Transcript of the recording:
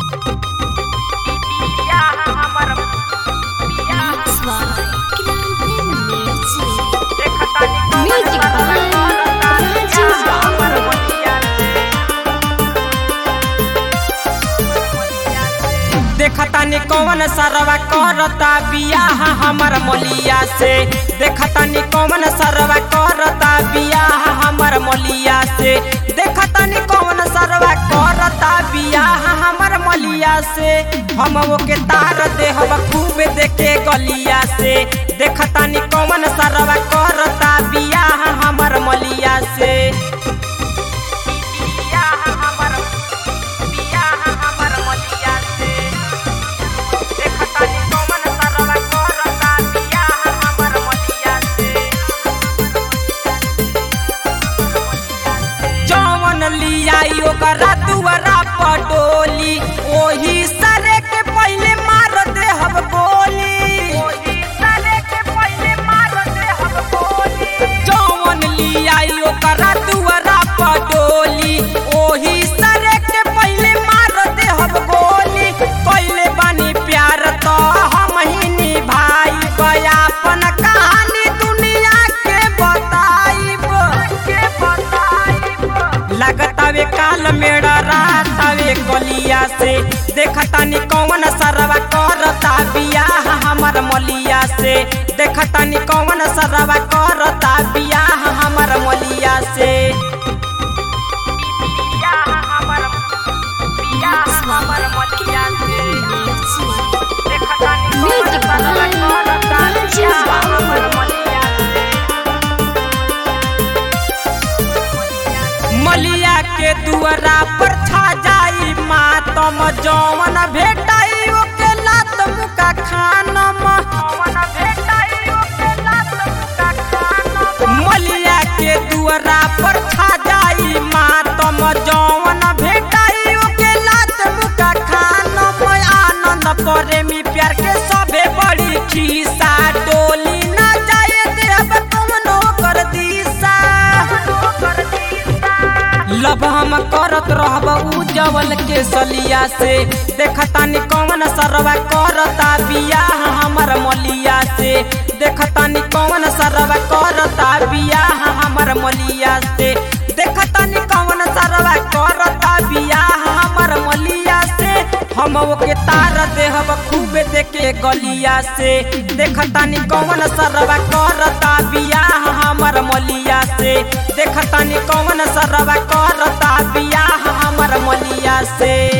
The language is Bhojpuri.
देखतानी कौन सरवा करता बियाह हमर मलिया से। देखतानी कौन सरवा करता बियाह हमर मलिया से। देखतानी कौन सरवा करता बियाह हमर मलिया से। हम ओके तार देहब खूब देखे गलिया से। देखतानी कौन सरवा करता बियाह हमर मलिया से। ओकरा दुआरा पटोली ओही सरे के पहले मार देहब गोली। ओही सरे के पहले मार देहब गोली। जौन लियाई ओकरा दुआरा पटोली ओही सरे के पहले मार देहब गोली। पहले बानी प्यार तो हम ही निभाई अपन कहानी दुनिया के बताइब। लगतावे काल मेरा रातावे गलिया से। देखतानी कौन सरवा करता बियाह हमर मलिया से। देखतानी कौन सरवा करता बियाह हमर मलिया से। मलिया के दुआरा पर छा जाई मातम जौन भेटाई ओके लात मुका खानम। मलिया के दुआरा पर छा जाई मातम जौन भेटाई ओके लात मुका खानम। आनंद प्रेमी प्यार के सबे बड़ी खीसा डोली ना जाए देब कौनो कर दिशा। लब हम करत रहब उजवल के सलिया से। देखतानी कौन सरवा करता बियाह हमर मलिया से। देखतानी कौन सरवा करता बियाह हमर मलिया से। देखतानी कौन सरवा करता बियाह हमर मलिया से। हम ओके तार देहब खूब देखे गलिया से। देखतानी कौन सरवा करता बियाह हमर मलिया से। देखतानी कौन सरवा करता बियाह हमर मलिया से।